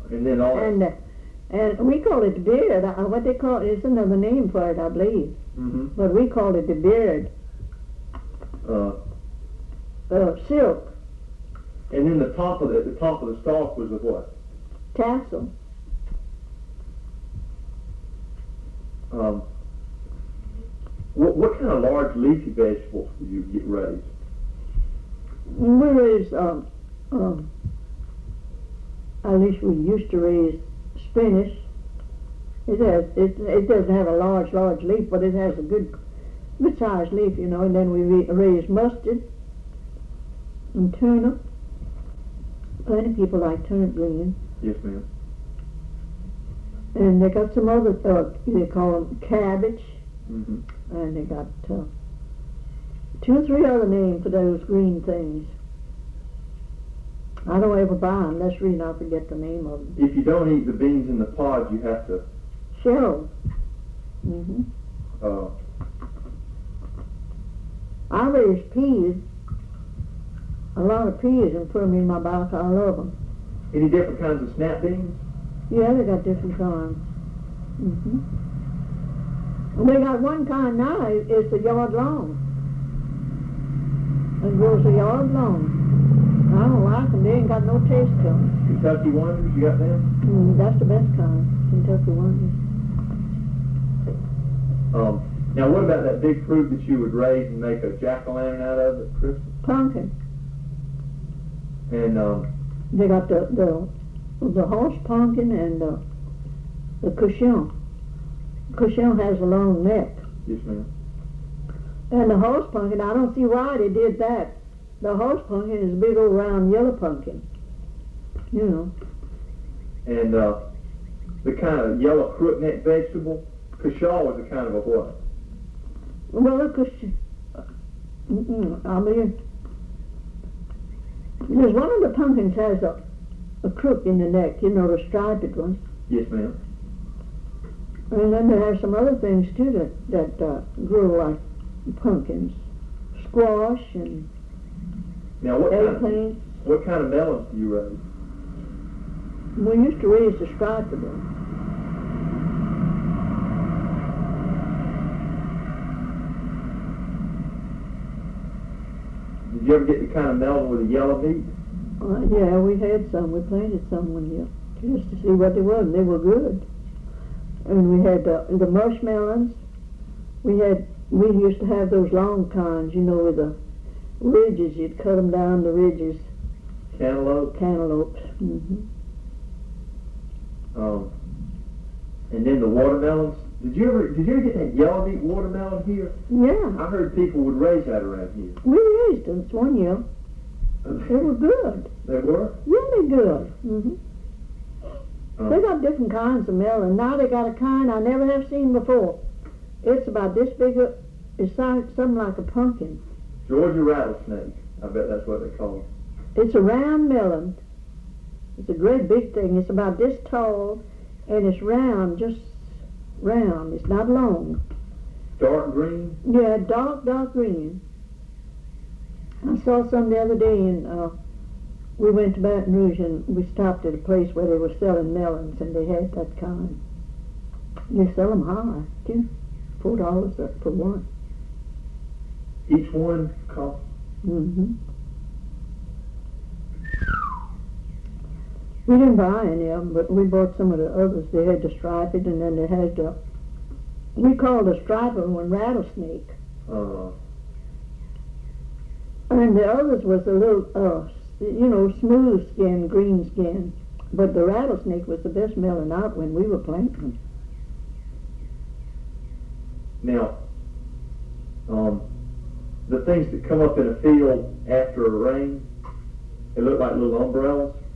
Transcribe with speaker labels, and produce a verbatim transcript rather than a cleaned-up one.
Speaker 1: And then all
Speaker 2: and uh, and we call it the beard. Uh, what they call it is another name for it, I believe.
Speaker 1: Mm-hmm.
Speaker 2: But we call it the beard.
Speaker 1: Uh,
Speaker 2: uh, silk.
Speaker 1: And then the top of the the top of the stalk was of what?
Speaker 2: Tassel.
Speaker 1: Um, what what kind of large leafy vegetables do you get raised?
Speaker 2: We raise, um, um, at least we used to raise spinach. It has, it, it doesn't have a large, large leaf, but it has a good, good sized leaf, you know. And then we re- raise mustard and turnip. Plenty of people like turnip greens.
Speaker 1: Yes, ma'am.
Speaker 2: And they got some other, uh, they call them cabbage.
Speaker 1: Mm-hmm.
Speaker 2: And they got uh, two or three other names for those green things. I don't ever buy them. That's the reason I forget the name of them.
Speaker 1: If you don't eat the beans in the pod, you have to.
Speaker 2: Shell. Mm-hmm.
Speaker 1: Uh,
Speaker 2: I raise peas. A lot of peas and put them in my box. I love them.
Speaker 1: any different kinds of snap beans?
Speaker 2: Yeah, they got different kinds. Mm-hmm. And they got one kind now, it's a yard long. It grows a yard long. I don't like them, they ain't got no taste to them.
Speaker 1: Kentucky Wonders, you got them?
Speaker 2: Mm, that's the best kind, Kentucky Wonders.
Speaker 1: Um, now what about that big fruit that you would raise and make a jack-o'-lantern out of at Christmas?
Speaker 2: Pumpkin.
Speaker 1: And um,
Speaker 2: They got the, the, the horse pumpkin and the, the cushion. Cushion has a long neck.
Speaker 1: yes, ma'am.
Speaker 2: And the horse pumpkin, I don't see why they did that. The horse pumpkin is a big old round yellow pumpkin. You know.
Speaker 1: And uh, the kind of yellow crookneck vegetable, cushaw was a kind of a what?
Speaker 2: Well, the cushion, mm-mm, I mean, there's one of the pumpkins has a, a crook in the neck, you know, the striped ones.
Speaker 1: Yes, ma'am.
Speaker 2: And then there are some other things too that, that uh, grow like pumpkins. Squash and
Speaker 1: Now what kind, of,
Speaker 2: eggplant.
Speaker 1: what kind of melons do you raise?
Speaker 2: We used to raise the striped ones.
Speaker 1: Did you ever get the kind of melon with a yellow meat?
Speaker 2: Uh, yeah, we had some. We planted some one year just to see what they were. And they were good. And we had uh, the mushmelons. We had. We used to have those long kinds, you know, with the ridges. You'd cut them down the ridges.
Speaker 1: Cantaloupe.
Speaker 2: Cantaloupes. Mm-hmm.
Speaker 1: Um, and then the watermelons. Did you ever did you ever get that yellow meat watermelon here?
Speaker 2: Yeah,
Speaker 1: I heard people would raise that around here.
Speaker 2: we raised them one year. They were good.
Speaker 1: They were?
Speaker 2: Really good. Mm-hmm.
Speaker 1: Um,
Speaker 2: They got different kinds of melon. Now they got a kind I never have seen before. It's about this big. A, it's something like a pumpkin.
Speaker 1: Georgia rattlesnake. I bet that's what they call it.
Speaker 2: It's a round melon. It's a great big thing. It's about this tall, and it's round, just round. It's not long.
Speaker 1: Dark green?
Speaker 2: Yeah, dark, dark green. I saw some the other day, and uh, we went to Baton Rouge, and we stopped at a place where they were selling melons, and they had that kind. They sell them high, too. Four dollars up for one.
Speaker 1: Each one costs?
Speaker 2: Mm-hmm. We didn't buy any of them, but we bought some of the others. They had the striped, and then they had the, we called the striped one rattlesnake.
Speaker 1: Uh,
Speaker 2: And the others was a little, uh, you know, smooth skin, green skin. But the rattlesnake was the best melon out when we were planting.
Speaker 1: now, um, the things that come up in a field after a rain, they look like little umbrellas.